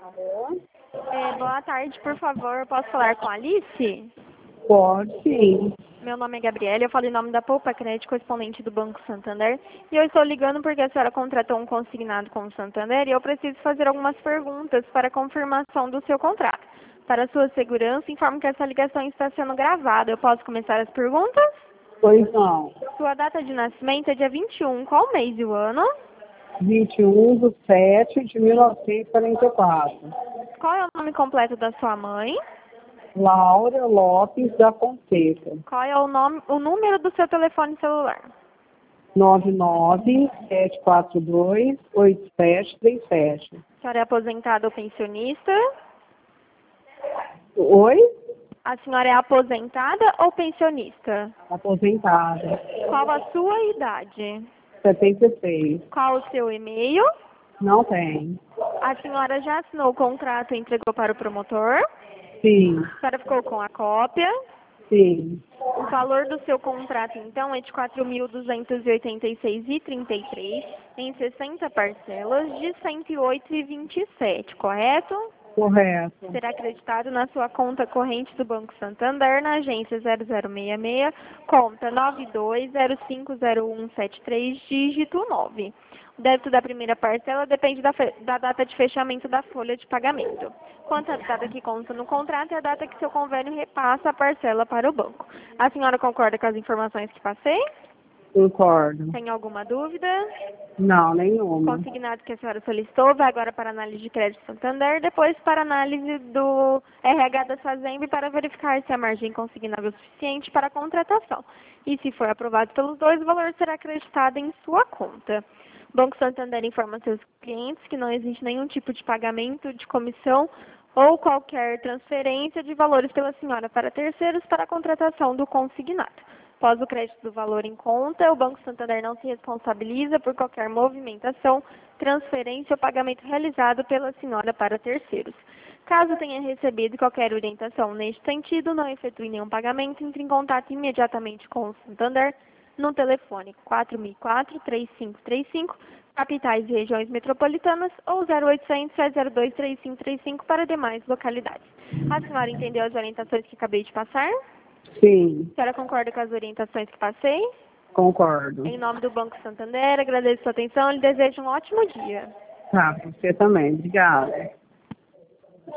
Alô? Boa tarde, por favor, eu posso falar com a Alice? Pode, sim. Meu nome é Gabriela, eu falo em nome da Poupa Crédito, correspondente do Banco Santander, e eu estou ligando porque a senhora contratou um consignado com o Santander e eu preciso fazer algumas perguntas para confirmação do seu contrato. Para sua segurança, informo que essa ligação está sendo gravada. Eu posso começar as perguntas? Pois não. Sua data de nascimento é dia 21, qual mês e o ano? 21/7/1944. Qual é o nome completo da sua mãe? Laura Lopes da Fonseca. Qual é o número do seu telefone celular? 997428737. A senhora é aposentada ou pensionista? Oi? A senhora é aposentada ou pensionista? Aposentada. Qual a sua idade? 76. Qual o seu e-mail? Não tem. A senhora já assinou o contrato e entregou para o promotor? Sim. A senhora ficou com a cópia? Sim. O valor do seu contrato, então, é de R$ 4.286,33 em 60 parcelas de R$ 108,27, correto? Correto. Será acreditado na sua conta corrente do Banco Santander, na agência 0066, conta 92050173, dígito 9. O débito da primeira parcela depende da data de fechamento da folha de pagamento. Quanto à data que consta no contrato é a data que seu convênio repassa a parcela para o banco. A senhora concorda com as informações que passei? Concordo. Tem alguma dúvida? Não, nenhuma. Consignado que a senhora solicitou vai agora para análise de crédito Santander, depois para análise do RH da Fazenda para verificar se a margem consignável é suficiente para a contratação. E se for aprovado pelos dois, o valor será acreditado em sua conta. O Banco Santander informa seus clientes que não existe nenhum tipo de pagamento de comissão ou qualquer transferência de valores pela senhora para terceiros para a contratação do consignado. Após o crédito do valor em conta, o Banco Santander não se responsabiliza por qualquer movimentação, transferência ou pagamento realizado pela senhora para terceiros. Caso tenha recebido qualquer orientação neste sentido, não efetue nenhum pagamento, entre em contato imediatamente com o Santander no telefone 4004-3535, capitais e regiões metropolitanas, ou 0800-702-3535 para demais localidades. A senhora entendeu as orientações que acabei de passar? Sim. A senhora concorda com as orientações que passei? Concordo. Em nome do Banco Santander, agradeço sua atenção e lhe desejo um ótimo dia. Tá, você também. Obrigada.